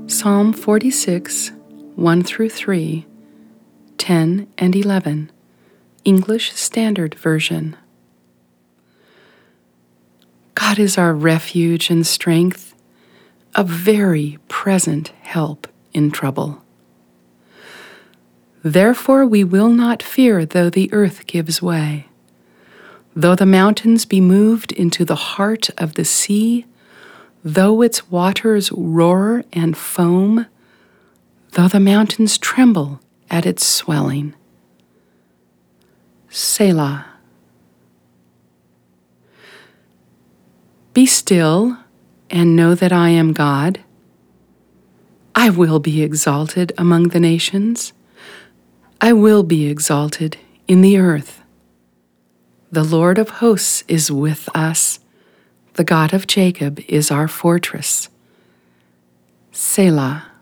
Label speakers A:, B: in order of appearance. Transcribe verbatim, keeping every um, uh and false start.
A: Psalm forty-six, one through three, ten and eleven, English Standard Version. God is our refuge and strength, a very present help in trouble. Therefore we will not fear though the earth gives way, though the mountains be moved into the heart of the sea, though its waters roar and foam, though the mountains tremble at its swelling. Selah. Be still and know that I am God. I will be exalted among the nations. I will be exalted in the earth. The Lord of hosts is with us. The God of Jacob is our fortress. Selah.